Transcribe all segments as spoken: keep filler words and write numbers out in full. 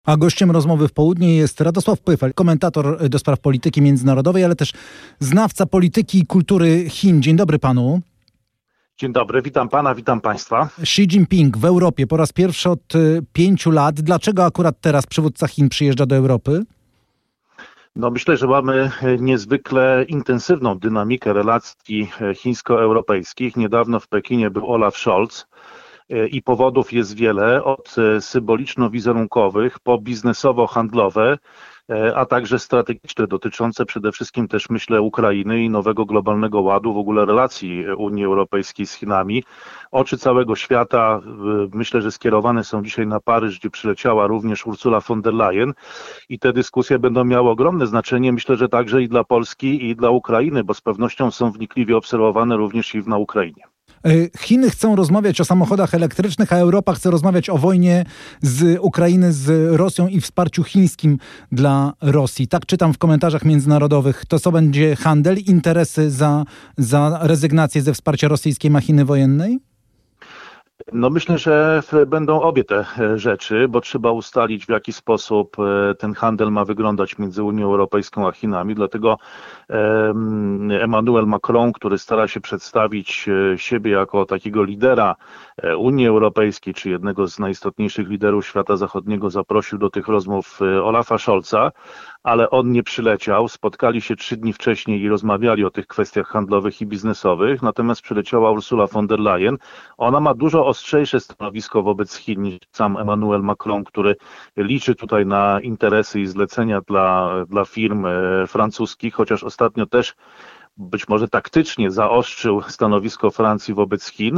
A gościem rozmowy w południe jest Radosław Pyfel, komentator do spraw polityki międzynarodowej, ale też znawca polityki i kultury Chin. Dzień dobry panu. Dzień dobry, witam pana, witam państwa. Xi Jinping w Europie po raz pierwszy od pięciu lat. Dlaczego akurat teraz przywódca Chin przyjeżdża do Europy? No myślę, że mamy niezwykle intensywną dynamikę relacji chińsko-europejskich. Niedawno w Pekinie był Olaf Scholz. I powodów jest wiele, od symboliczno-wizerunkowych po biznesowo-handlowe, a także strategiczne, dotyczące przede wszystkim też, myślę, Ukrainy i nowego globalnego ładu, w ogóle relacji Unii Europejskiej z Chinami. Oczy całego świata, myślę, że skierowane są dzisiaj na Paryż, gdzie przyleciała również Ursula von der Leyen i te dyskusje będą miały ogromne znaczenie, myślę, że także i dla Polski, i dla Ukrainy, bo z pewnością są wnikliwie obserwowane również i na Ukrainie. Chiny chcą rozmawiać o samochodach elektrycznych, a Europa chce rozmawiać o wojnie z Ukrainy z Rosją i wsparciu chińskim dla Rosji. Tak czytam w komentarzach międzynarodowych. To co będzie handel, interesy za, za rezygnację ze wsparcia rosyjskiej machiny wojennej? No myślę, że będą obie te rzeczy, bo trzeba ustalić, w jaki sposób ten handel ma wyglądać między Unią Europejską a Chinami. Dlatego Emmanuel Macron, który stara się przedstawić siebie jako takiego lidera Unii Europejskiej, czy jednego z najistotniejszych liderów świata zachodniego, zaprosił do tych rozmów Olafa Scholza, ale on nie przyleciał. Spotkali się trzy dni wcześniej i rozmawiali o tych kwestiach handlowych i biznesowych, natomiast przyleciała Ursula von der Leyen. Ona ma dużo ostrzejsze stanowisko wobec Chin niż sam Emmanuel Macron, który liczy tutaj na interesy i zlecenia dla, dla firm francuskich, chociaż ostatnio też być może taktycznie zaostrzył stanowisko Francji wobec Chin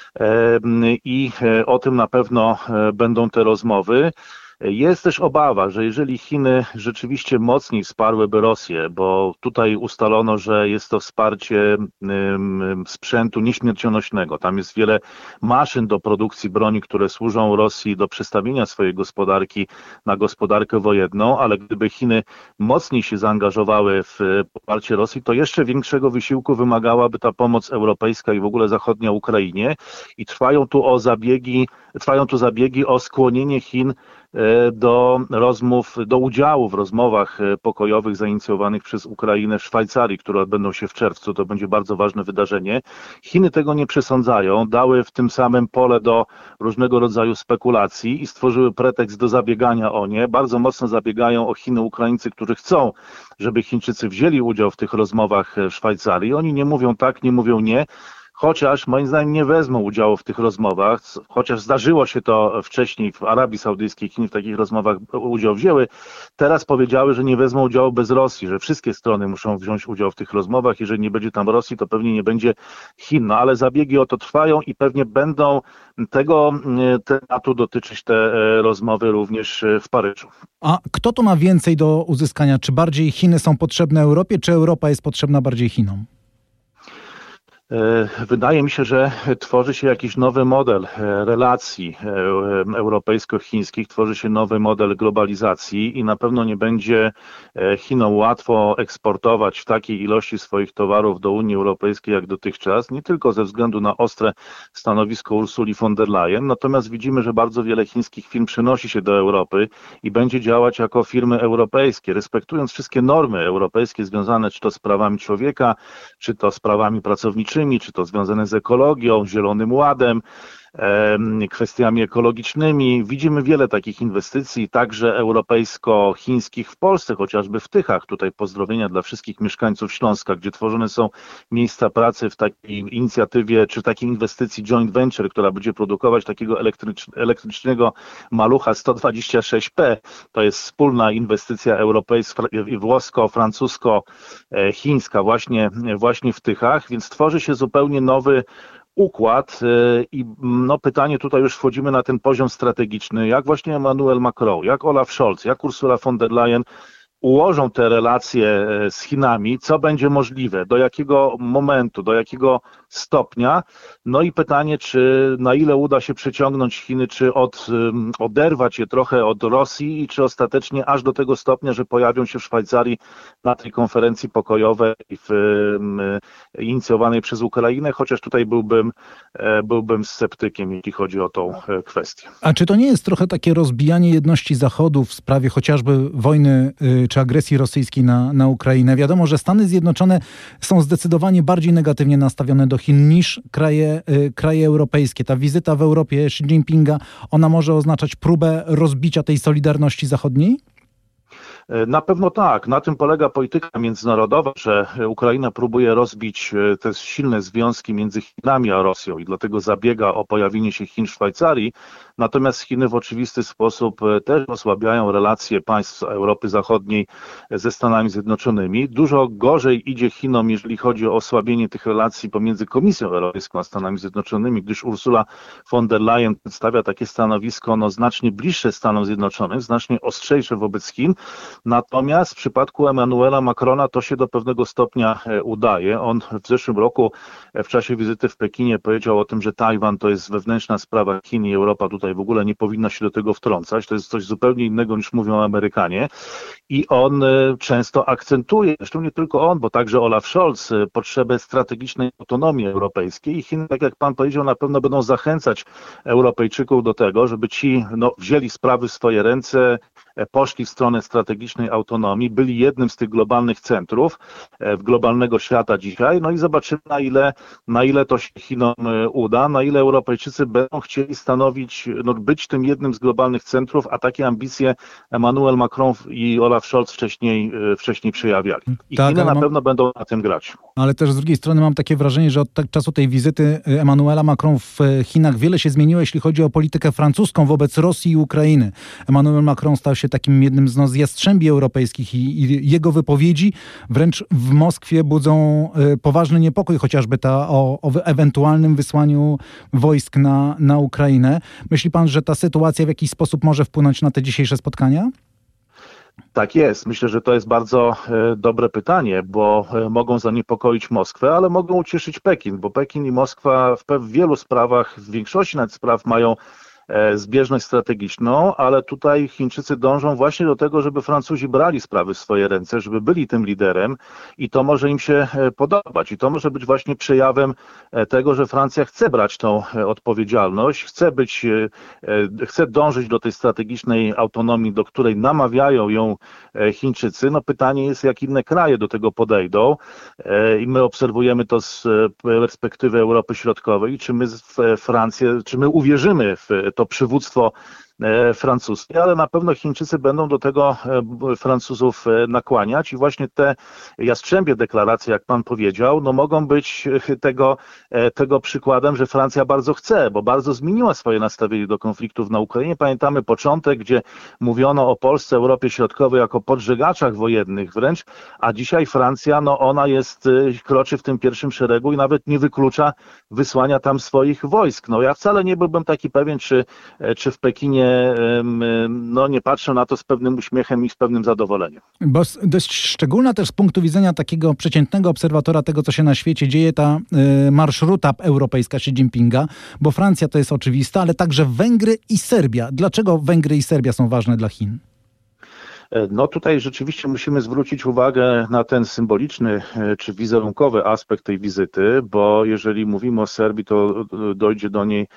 i o tym na pewno będą te rozmowy. Jest też obawa, że jeżeli Chiny rzeczywiście mocniej wsparłyby Rosję, bo tutaj ustalono, że jest to wsparcie sprzętu nieśmiercionośnego. Tam jest wiele maszyn do produkcji broni, które służą Rosji do przestawienia swojej gospodarki na gospodarkę wojenną, ale gdyby Chiny mocniej się zaangażowały w poparcie Rosji, to jeszcze większego wysiłku wymagałaby ta pomoc europejska i w ogóle zachodnia Ukrainie. I trwają tu o zabiegi, trwają tu zabiegi o skłonienie Chin do rozmów, do udziału w rozmowach pokojowych zainicjowanych przez Ukrainę w Szwajcarii, które odbędą się w czerwcu. To będzie bardzo ważne wydarzenie. Chiny tego nie przesądzają, dały w tym samym pole do różnego rodzaju spekulacji i stworzyły pretekst do zabiegania o nie. Bardzo mocno zabiegają o Chiny Ukraińcy, którzy chcą, żeby Chińczycy wzięli udział w tych rozmowach w Szwajcarii. Oni nie mówią tak, nie mówią nie. Chociaż moim zdaniem nie wezmą udziału w tych rozmowach, chociaż zdarzyło się to wcześniej w Arabii Saudyjskiej, Chiny w takich rozmowach udział wzięły, teraz powiedziały, że nie wezmą udziału bez Rosji, że wszystkie strony muszą wziąć udział w tych rozmowach. Jeżeli nie będzie tam Rosji, to pewnie nie będzie Chin. No ale zabiegi o to trwają i pewnie będą tego tematu dotyczyć te rozmowy również w Paryżu. A kto tu ma więcej do uzyskania? Czy bardziej Chiny są potrzebne Europie, czy Europa jest potrzebna bardziej Chinom? Wydaje mi się, że tworzy się jakiś nowy model relacji europejsko-chińskich, tworzy się nowy model globalizacji i na pewno nie będzie Chinom łatwo eksportować w takiej ilości swoich towarów do Unii Europejskiej jak dotychczas, nie tylko ze względu na ostre stanowisko Ursuli von der Leyen, natomiast widzimy, że bardzo wiele chińskich firm przenosi się do Europy i będzie działać jako firmy europejskie, respektując wszystkie normy europejskie związane czy to z prawami człowieka, czy to z prawami pracowniczymi, czy to związane z ekologią, Zielonym Ładem, kwestiami ekologicznymi. Widzimy wiele takich inwestycji, także europejsko-chińskich w Polsce, chociażby w Tychach. Tutaj pozdrowienia dla wszystkich mieszkańców Śląska, gdzie tworzone są miejsca pracy w takiej inicjatywie, czy takiej inwestycji joint venture, która będzie produkować takiego elektrycz, elektrycznego malucha sto dwadzieścia sześć P. To jest wspólna inwestycja europejska, włosko-francusko-chińska właśnie, właśnie w Tychach, więc tworzy się zupełnie nowy układ i no pytanie, tutaj już wchodzimy na ten poziom strategiczny, jak właśnie Emmanuel Macron, jak Olaf Scholz, jak Ursula von der Leyen ułożą te relacje z Chinami, co będzie możliwe, do jakiego momentu, do jakiego stopnia. No i pytanie, czy na ile uda się przyciągnąć Chiny, czy od, oderwać je trochę od Rosji i czy ostatecznie aż do tego stopnia, że pojawią się w Szwajcarii na tej konferencji pokojowej w, inicjowanej przez Ukrainę, chociaż tutaj byłbym, byłbym sceptykiem, jeśli chodzi o tą kwestię. A czy to nie jest trochę takie rozbijanie jedności Zachodu w sprawie chociażby wojny czy agresji rosyjskiej na, na Ukrainę? Wiadomo, że Stany Zjednoczone są zdecydowanie bardziej negatywnie nastawione do Chin niż kraje, kraje europejskie. Ta wizyta w Europie Xi Jinpinga, ona może oznaczać próbę rozbicia tej solidarności zachodniej? Na pewno tak. Na tym polega polityka międzynarodowa, że Ukraina próbuje rozbić te silne związki między Chinami a Rosją i dlatego zabiega o pojawienie się Chin w Szwajcarii. Natomiast Chiny w oczywisty sposób też osłabiają relacje państw Europy Zachodniej ze Stanami Zjednoczonymi. Dużo gorzej idzie Chinom, jeżeli chodzi o osłabienie tych relacji pomiędzy Komisją Europejską a Stanami Zjednoczonymi, gdyż Ursula von der Leyen przedstawia takie stanowisko no, znacznie bliższe Stanom Zjednoczonym, znacznie ostrzejsze wobec Chin. Natomiast w przypadku Emmanuela Macrona to się do pewnego stopnia udaje. On w zeszłym roku w czasie wizyty w Pekinie powiedział o tym, że Tajwan to jest wewnętrzna sprawa Chin i Europa tutaj w ogóle nie powinna się do tego wtrącać. To jest coś zupełnie innego niż mówią Amerykanie. I on często akcentuje, zresztą nie tylko on, bo także Olaf Scholz, potrzebę strategicznej autonomii europejskiej. I Chiny, tak jak pan powiedział, na pewno będą zachęcać Europejczyków do tego, żeby ci no, wzięli sprawy w swoje ręce, poszli w stronę strategicznej autonomii, byli jednym z tych globalnych centrów w globalnego świata dzisiaj, no i zobaczymy na ile, na ile to się Chinom uda, na ile Europejczycy będą chcieli stanowić, no, być tym jednym z globalnych centrów, a takie ambicje Emmanuel Macron i Olaf Scholz wcześniej, wcześniej przejawiali. I tak, Chiny na mam... pewno będą na tym grać. Ale też z drugiej strony mam takie wrażenie, że od tak czasu tej wizyty Emmanuela Macron w Chinach wiele się zmieniło, jeśli chodzi o politykę francuską wobec Rosji i Ukrainy. Emmanuel Macron stał się takim jednym z, no, z jastrzębi europejskich i, i jego wypowiedzi wręcz w Moskwie budzą y, poważny niepokój, chociażby ta o, o ewentualnym wysłaniu wojsk na, na Ukrainę. Myśli pan, że ta sytuacja w jakiś sposób może wpłynąć na te dzisiejsze spotkania? Tak jest. Myślę, że to jest bardzo e, dobre pytanie, bo e, mogą zaniepokoić Moskwę, ale mogą ucieszyć Pekin, bo Pekin i Moskwa w, w wielu sprawach, w większości nawet spraw mają zbieżność strategiczną, ale tutaj Chińczycy dążą właśnie do tego, żeby Francuzi brali sprawy w swoje ręce, żeby byli tym liderem i to może im się podobać. I to może być właśnie przejawem tego, że Francja chce brać tą odpowiedzialność, chce być, chce dążyć do tej strategicznej autonomii, do której namawiają ją Chińczycy. No pytanie jest, jak inne kraje do tego podejdą i my obserwujemy to z perspektywy Europy Środkowej, czy my Francję, czy my uwierzymy w to przywództwo francuskie, ale na pewno Chińczycy będą do tego Francuzów nakłaniać i właśnie te jastrzębie deklaracje, jak pan powiedział, no mogą być tego, tego przykładem, że Francja bardzo chce, bo bardzo zmieniła swoje nastawienie do konfliktów na Ukrainie. Pamiętamy początek, gdzie mówiono o Polsce, Europie Środkowej jako podżegaczach wojennych wręcz, a dzisiaj Francja, no ona jest, kroczy w tym pierwszym szeregu i nawet nie wyklucza wysłania tam swoich wojsk. No ja wcale nie byłbym taki pewien, czy, czy w Pekinie no nie patrzę na to z pewnym uśmiechem i z pewnym zadowoleniem. Bo dość szczególna też z punktu widzenia takiego przeciętnego obserwatora tego, co się na świecie dzieje, ta y, marszruta europejska Xi Jinpinga, bo Francja to jest oczywista, ale także Węgry i Serbia. Dlaczego Węgry i Serbia są ważne dla Chin? No tutaj rzeczywiście musimy zwrócić uwagę na ten symboliczny czy wizerunkowy aspekt tej wizyty, bo jeżeli mówimy o Serbii, to dojdzie do niej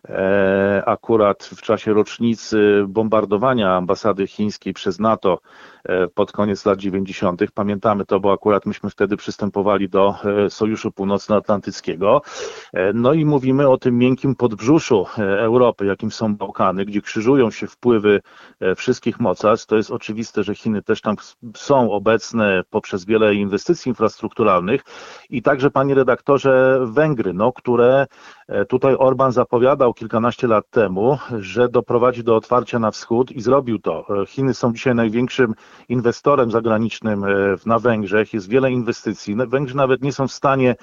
akurat w czasie rocznicy bombardowania ambasady chińskiej przez NATO pod koniec lat dziewięćdziesiątych. Pamiętamy to, bo akurat myśmy wtedy przystępowali do Sojuszu Północnoatlantyckiego. No i mówimy o tym miękkim podbrzuszu Europy, jakim są Bałkany, gdzie krzyżują się wpływy wszystkich mocarstw. To jest oczywiste, że Chiny też tam są obecne poprzez wiele inwestycji infrastrukturalnych i także, panie redaktorze, Węgry, no, które tutaj Orban zapowiadał kilkanaście lat temu, że doprowadzi do otwarcia na wschód i zrobił to. Chiny są dzisiaj największym inwestorem zagranicznym na Węgrzech, jest wiele inwestycji. Węgrzy nawet nie są w stanie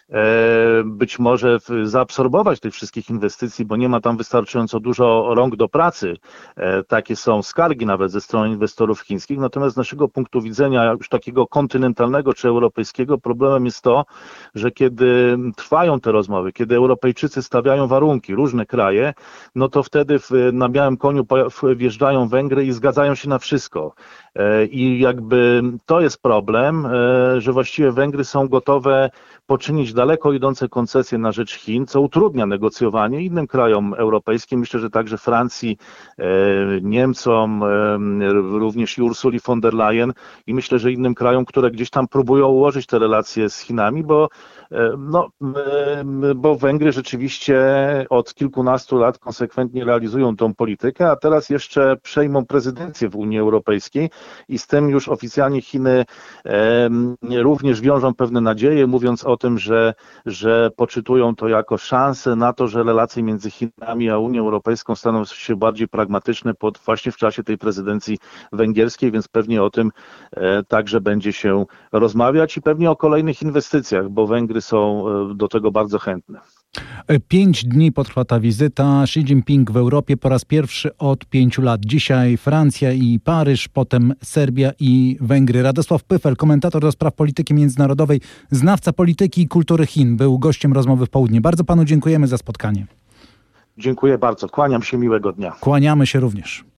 być może zaabsorbować tych wszystkich inwestycji, bo nie ma tam wystarczająco dużo rąk do pracy. Takie są skargi nawet ze strony inwestorów chińskich. Natomiast z naszego punktu widzenia już takiego kontynentalnego czy europejskiego problemem jest to, że kiedy trwają te rozmowy, kiedy Europejczycy stawiają warunki, różne kraje, no to wtedy w, na białym koniu wjeżdżają Węgry i zgadzają się na wszystko. I jakby to jest problem, że właściwie Węgry są gotowe poczynić daleko idące koncesje na rzecz Chin, co utrudnia negocjowanie innym krajom europejskim. Myślę, że także Francji, Niemcom, również i Ursuli von der Leyen i myślę, że innym krajom, które gdzieś tam próbują ułożyć te relacje z Chinami, bo, no, bo Węgry rzeczywiście od kilkunastu lat konsekwentnie realizują tą politykę, a teraz jeszcze przejmą prezydencję w Unii Europejskiej i z tym już oficjalnie Chiny również wiążą pewne nadzieje, mówiąc o tym, że, że poczytują to jako szansę na to, że relacje między Chinami a Unią Europejską staną się bardziej pragmatyczne pod, właśnie w czasie tej prezydencji węgierskiej, więc pewnie o tym e, także będzie się rozmawiać i pewnie o kolejnych inwestycjach, bo Węgry są e, do tego bardzo chętne. Pięć dni potrwa ta wizyta. Xi Jinping w Europie po raz pierwszy od pięciu lat. Dzisiaj Francja i Paryż, potem Serbia i Węgry. Radosław Pyfel, komentator do spraw polityki międzynarodowej, znawca polityki i kultury Chin, był gościem rozmowy w południe. Bardzo panu dziękujemy za spotkanie. Dziękuję bardzo. Kłaniam się, miłego dnia. Kłaniamy się również.